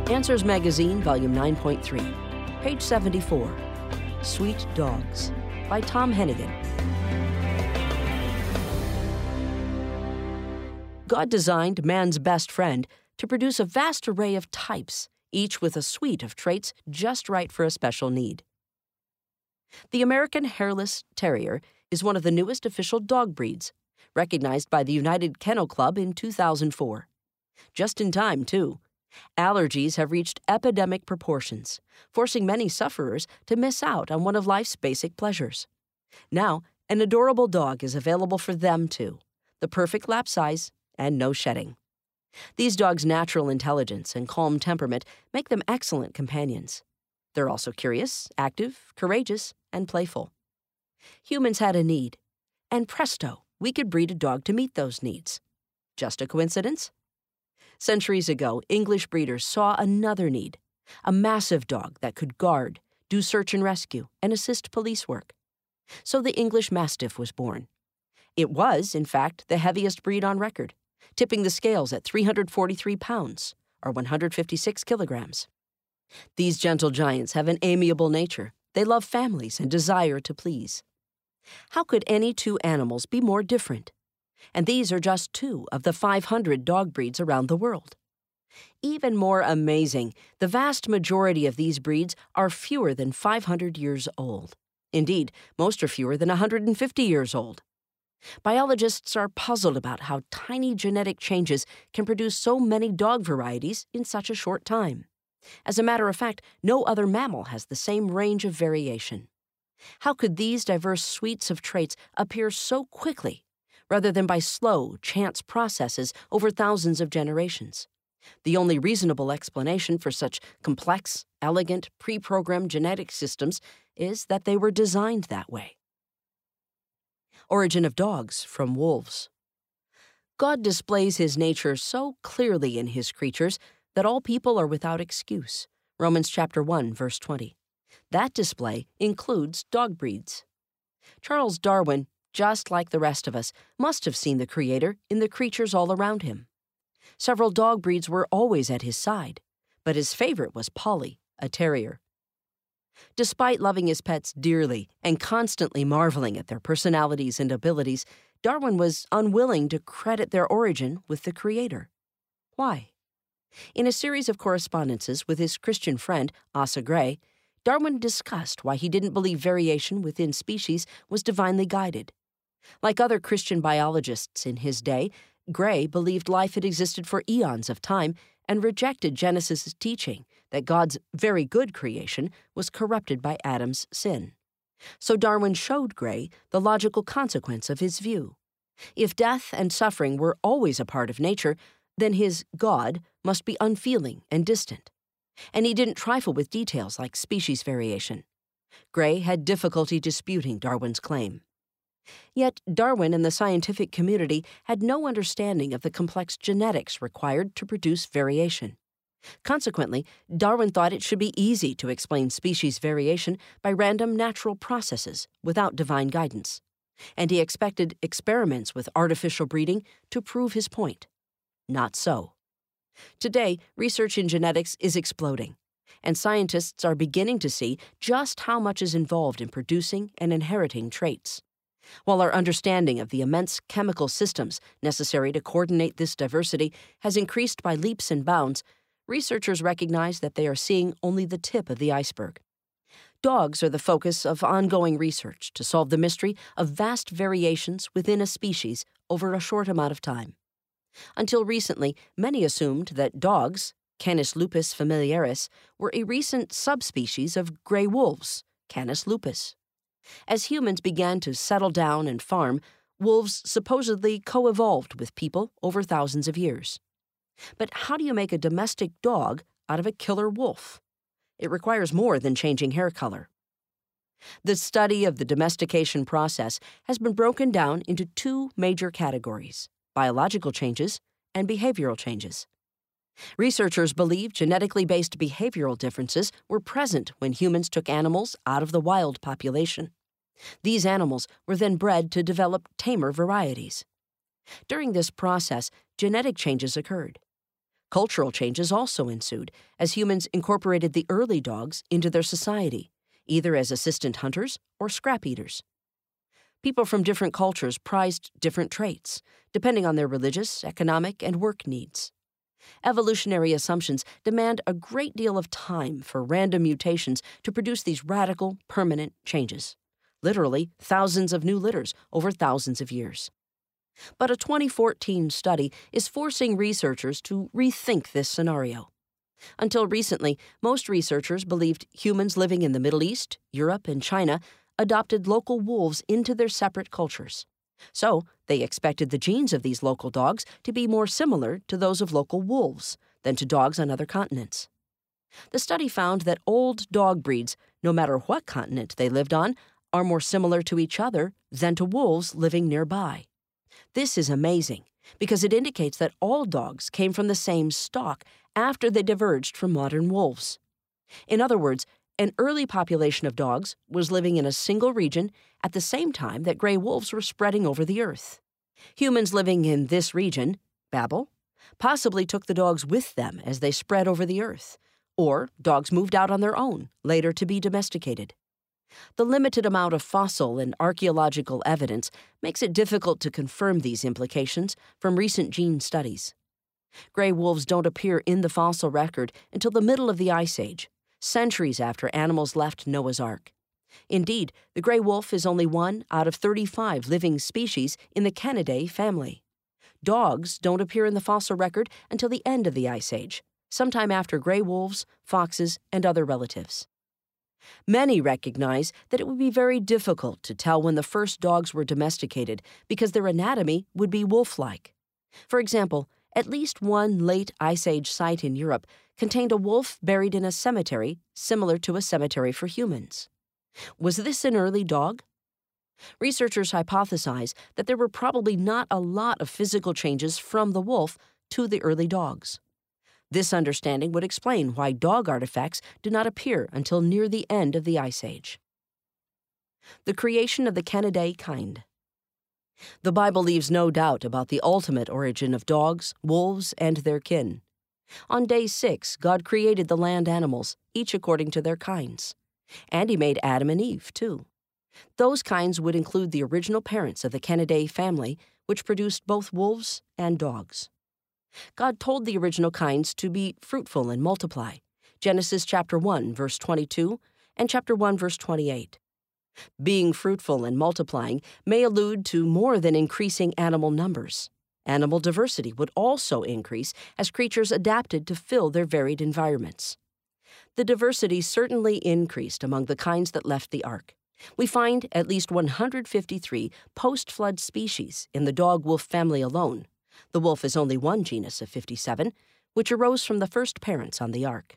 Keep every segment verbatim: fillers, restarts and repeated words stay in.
Answers Magazine, Volume nine point three, page seventy-four, Sweet Dogs, by Tom Hennigan. God designed man's best friend to produce a vast array of types, each with a suite of traits just right for a special need. The American Hairless Terrier is one of the newest official dog breeds, recognized by the United Kennel Club in two thousand four. Just in time, too. Allergies have reached epidemic proportions, forcing many sufferers to miss out on one of life's basic pleasures. Now, an adorable dog is available for them, too, the perfect lap size and no shedding. These dogs' natural intelligence and calm temperament make them excellent companions. They're also curious, active, courageous, and playful. Humans had a need, and presto, we could breed a dog to meet those needs. Just a coincidence? Centuries ago, English breeders saw another need, a massive dog that could guard, do search and rescue, and assist police work. So the English Mastiff was born. It was, in fact, the heaviest breed on record, tipping the scales at three hundred forty-three pounds, or one hundred fifty-six kilograms. These gentle giants have an amiable nature. They love families and desire to please. How could any two animals be more different? And these are just two of the five hundred dog breeds around the world. Even more amazing, the vast majority of these breeds are fewer than five hundred years old. Indeed, most are fewer than one hundred fifty years old. Biologists are puzzled about how tiny genetic changes can produce so many dog varieties in such a short time. As a matter of fact, no other mammal has the same range of variation. How could these diverse suites of traits appear so quickly, rather than by slow, chance processes over thousands of generations? The only reasonable explanation for such complex, elegant, pre-programmed genetic systems is that they were designed that way. Origin of dogs from wolves. God displays his nature so clearly in his creatures that all people are without excuse. Romans chapter one, verse twenty. That display includes dog breeds. Charles Darwin, just like the rest of us, must have seen the Creator in the creatures all around him. Several dog breeds were always at his side, but his favorite was Polly, a terrier. Despite loving his pets dearly and constantly marveling at their personalities and abilities, Darwin was unwilling to credit their origin with the Creator. Why? In a series of correspondences with his Christian friend, Asa Gray, Darwin discussed why he didn't believe variation within species was divinely guided. Like other Christian biologists in his day, Gray believed life had existed for eons of time and rejected Genesis' teaching that God's very good creation was corrupted by Adam's sin. So Darwin showed Gray the logical consequence of his view. If death and suffering were always a part of nature, then his God must be unfeeling and distant. And he didn't trifle with details like species variation. Gray had difficulty disputing Darwin's claim. Yet Darwin and the scientific community had no understanding of the complex genetics required to produce variation. Consequently, Darwin thought it should be easy to explain species variation by random natural processes without divine guidance, and he expected experiments with artificial breeding to prove his point. Not so. Today, research in genetics is exploding, and scientists are beginning to see just how much is involved in producing and inheriting traits. While our understanding of the immense chemical systems necessary to coordinate this diversity has increased by leaps and bounds, researchers recognize that they are seeing only the tip of the iceberg. Dogs are the focus of ongoing research to solve the mystery of vast variations within a species over a short amount of time. Until recently, many assumed that dogs, Canis lupus familiaris, were a recent subspecies of gray wolves, Canis lupus. As humans began to settle down and farm, wolves supposedly co-evolved with people over thousands of years. But how do you make a domestic dog out of a killer wolf? It requires more than changing hair color. The study of the domestication process has been broken down into two major categories: biological changes and behavioral changes. Researchers believe genetically based behavioral differences were present when humans took animals out of the wild population. These animals were then bred to develop tamer varieties. During this process, genetic changes occurred. Cultural changes also ensued as humans incorporated the early dogs into their society, either as assistant hunters or scrap eaters. People from different cultures prized different traits, depending on their religious, economic, and work needs. Evolutionary assumptions demand a great deal of time for random mutations to produce these radical, permanent changes. Literally, thousands of new litters over thousands of years. But a twenty fourteen study is forcing researchers to rethink this scenario. Until recently, most researchers believed humans living in the Middle East, Europe, and China adopted local wolves into their separate cultures. So, they expected the genes of these local dogs to be more similar to those of local wolves than to dogs on other continents. The study found that old dog breeds, no matter what continent they lived on, are more similar to each other than to wolves living nearby. This is amazing because it indicates that all dogs came from the same stock after they diverged from modern wolves. In other words, an early population of dogs was living in a single region at the same time that gray wolves were spreading over the earth. Humans living in this region, Babel, possibly took the dogs with them as they spread over the earth, or dogs moved out on their own, later to be domesticated. The limited amount of fossil and archaeological evidence makes it difficult to confirm these implications from recent gene studies. Gray wolves don't appear in the fossil record until the middle of the Ice Age, centuries after animals left Noah's Ark. Indeed, the gray wolf is only one out of thirty-five living species in the Canidae family. Dogs don't appear in the fossil record until the end of the Ice Age, sometime after gray wolves, foxes, and other relatives. Many recognize that it would be very difficult to tell when the first dogs were domesticated because their anatomy would be wolf-like. For example, at least one late Ice Age site in Europe contained a wolf buried in a cemetery similar to a cemetery for humans. Was this an early dog? Researchers hypothesize that there were probably not a lot of physical changes from the wolf to the early dogs. This understanding would explain why dog artifacts do not appear until near the end of the Ice Age. The creation of the Canidae kind. The Bible leaves no doubt about the ultimate origin of dogs, wolves, and their kin. On day six, God created the land animals, each according to their kinds. And he made Adam and Eve, too. Those kinds would include the original parents of the Canidae family, which produced both wolves and dogs. God told the original kinds to be fruitful and multiply, Genesis chapter one, verse twenty-two, and chapter one, verse twenty-eight. Being fruitful and multiplying may allude to more than increasing animal numbers. Animal diversity would also increase as creatures adapted to fill their varied environments. The diversity certainly increased among the kinds that left the ark. We find at least one hundred fifty-three post-flood species in the dog-wolf family alone. The wolf is only one genus of fifty-seven, which arose from the first parents on the ark.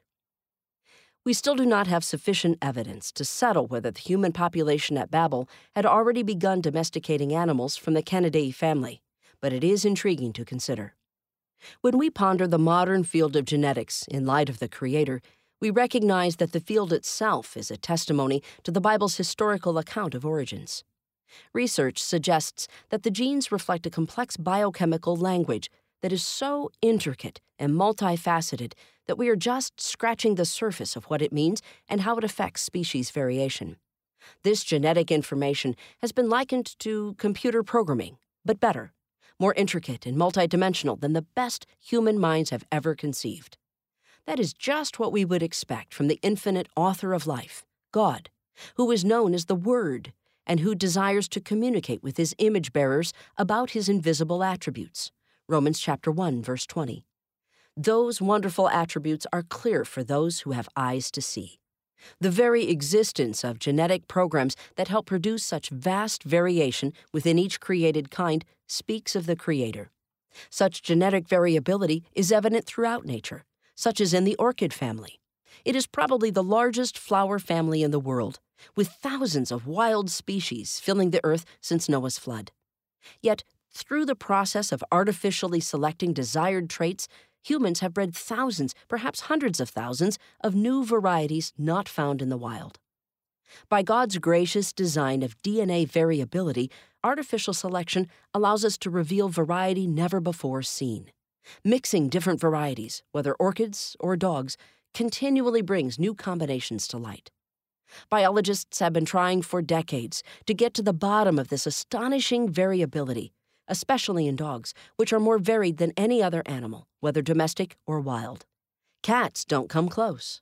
We still do not have sufficient evidence to settle whether the human population at Babel had already begun domesticating animals from the Canidae family, but it is intriguing to consider. When we ponder the modern field of genetics in light of the Creator, we recognize that the field itself is a testimony to the Bible's historical account of origins. Research suggests that the genes reflect a complex biochemical language that is so intricate and multifaceted that we are just scratching the surface of what it means and how it affects species variation. This genetic information has been likened to computer programming, but better, more intricate and multidimensional than the best human minds have ever conceived. That is just what we would expect from the infinite author of life, God, who is known as the Word, and who desires to communicate with his image bearers about his invisible attributes. Romans chapter one, verse twenty. Those wonderful attributes are clear for those who have eyes to see. The very existence of genetic programs that help produce such vast variation within each created kind speaks of the Creator. Such genetic variability is evident throughout nature, such as in the orchid family. It is probably the largest flower family in the world, with thousands of wild species filling the earth since Noah's flood. Yet, through the process of artificially selecting desired traits, humans have bred thousands, perhaps hundreds of thousands, of new varieties not found in the wild. By God's gracious design of D N A variability, artificial selection allows us to reveal variety never before seen. Mixing different varieties, whether orchids or dogs, continually brings new combinations to light. Biologists have been trying for decades to get to the bottom of this astonishing variability, especially in dogs, which are more varied than any other animal, whether domestic or wild. Cats don't come close.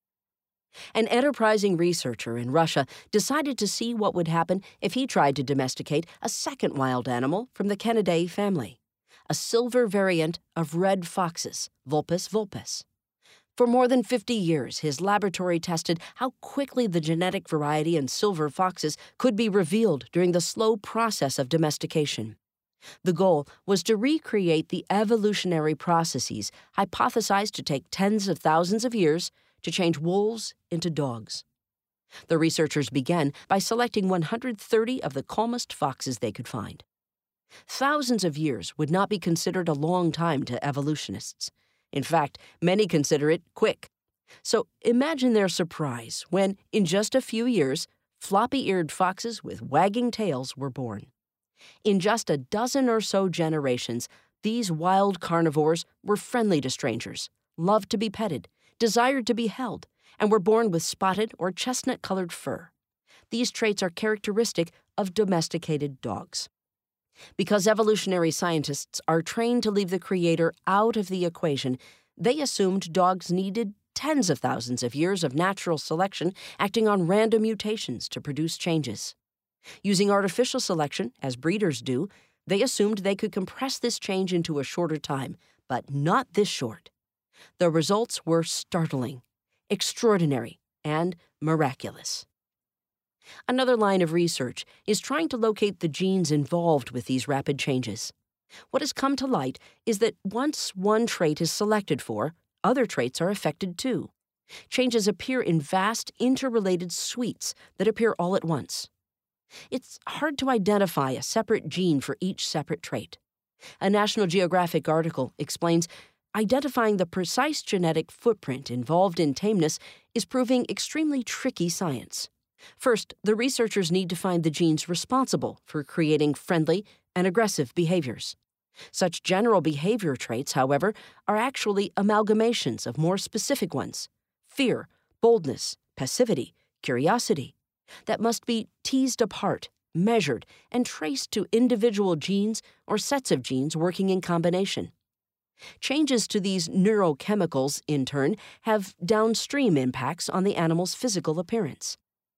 An enterprising researcher in Russia decided to see what would happen if he tried to domesticate a second wild animal from the Canidae family, a silver variant of red foxes, Vulpes vulpes. For more than fifty years, his laboratory tested how quickly the genetic variety in silver foxes could be revealed during the slow process of domestication. The goal was to recreate the evolutionary processes hypothesized to take tens of thousands of years to change wolves into dogs. The researchers began by selecting one hundred thirty of the calmest foxes they could find. Thousands of years would not be considered a long time to evolutionists. In fact, many consider it quick. So imagine their surprise when, in just a few years, floppy-eared foxes with wagging tails were born. In just a dozen or so generations, these wild carnivores were friendly to strangers, loved to be petted, desired to be held, and were born with spotted or chestnut-colored fur. These traits are characteristic of domesticated dogs. Because evolutionary scientists are trained to leave the creator out of the equation, they assumed dogs needed tens of thousands of years of natural selection acting on random mutations to produce changes. Using artificial selection, as breeders do, they assumed they could compress this change into a shorter time, but not this short. The results were startling, extraordinary, and miraculous. Another line of research is trying to locate the genes involved with these rapid changes. What has come to light is that once one trait is selected for, other traits are affected too. Changes appear in vast, interrelated suites that appear all at once. It's hard to identify a separate gene for each separate trait. A National Geographic article explains identifying the precise genetic footprint involved in tameness is proving extremely tricky science. First, the researchers need to find the genes responsible for creating friendly and aggressive behaviors. Such general behavior traits, however, are actually amalgamations of more specific ones: fear, boldness, passivity, curiosity, that must be teased apart, measured, and traced to individual genes or sets of genes working in combination. Changes to these neurochemicals, in turn, have downstream impacts on the animal's physical appearance.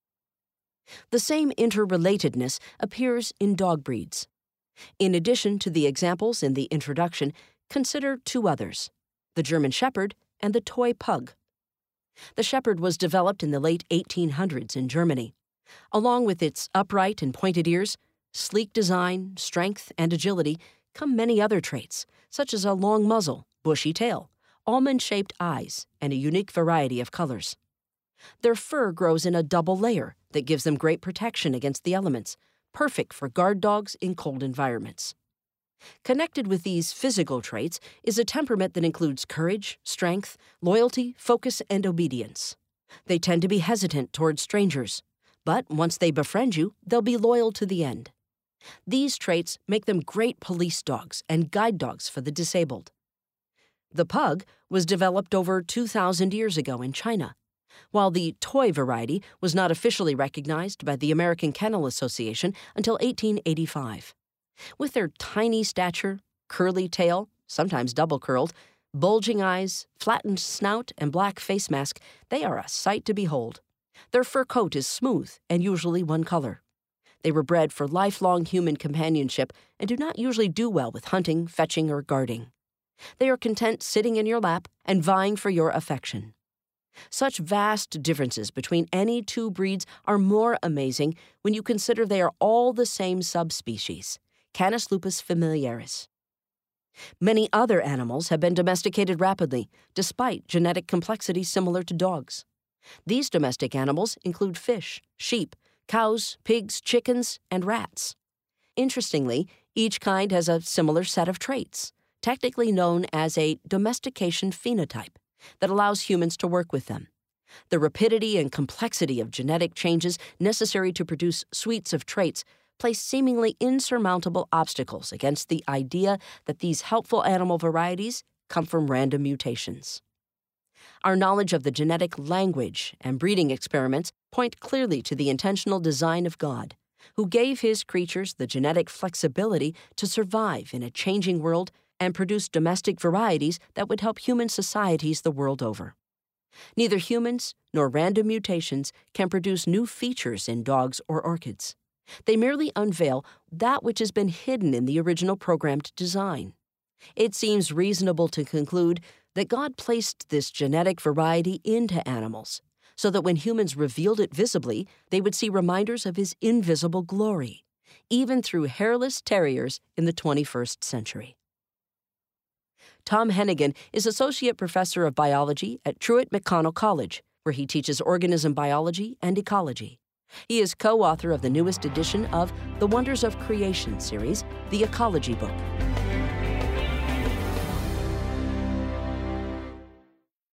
The same interrelatedness appears in dog breeds. In addition to the examples in the introduction, consider two others: the German Shepherd and the toy pug. The Shepherd was developed in the late eighteen hundreds in Germany. Along with its upright and pointed ears, sleek design, strength, and agility come many other traits, such as a long muzzle, bushy tail, almond-shaped eyes, and a unique variety of colors. Their fur grows in a double layer that gives them great protection against the elements, perfect for guard dogs in cold environments. Connected with these physical traits is a temperament that includes courage, strength, loyalty, focus, and obedience. They tend to be hesitant toward strangers, but once they befriend you, they'll be loyal to the end. These traits make them great police dogs and guide dogs for the disabled. The pug was developed over two thousand years ago in China, while the toy variety was not officially recognized by the American Kennel Association until eighteen eighty-five. With their tiny stature, curly tail, sometimes double-curled, bulging eyes, flattened snout, and black face mask, they are a sight to behold. Their fur coat is smooth and usually one color. They were bred for lifelong human companionship and do not usually do well with hunting, fetching, or guarding. They are content sitting in your lap and vying for your affection. Such vast differences between any two breeds are more amazing when you consider they are all the same subspecies, Canis lupus familiaris. Many other animals have been domesticated rapidly, despite genetic complexity similar to dogs. These domestic animals include fish, sheep, cows, pigs, chickens, and rats. Interestingly, each kind has a similar set of traits, technically known as a domestication phenotype, that allows humans to work with them. The rapidity and complexity of genetic changes necessary to produce suites of traits place seemingly insurmountable obstacles against the idea that these helpful animal varieties come from random mutations. Our knowledge of the genetic language and breeding experiments point clearly to the intentional design of God, who gave his creatures the genetic flexibility to survive in a changing world and produce domestic varieties that would help human societies the world over. Neither humans nor random mutations can produce new features in dogs or orchids. They merely unveil that which has been hidden in the original programmed design. It seems reasonable to conclude that God placed this genetic variety into animals, so that when humans revealed it visibly, they would see reminders of his invisible glory, even through hairless terriers in the twenty-first century. Tom Hennigan is Associate Professor of Biology at Truett McConnell College, where he teaches organism biology and ecology. He is co-author of the newest edition of the Wonders of Creation series, The Ecology Book.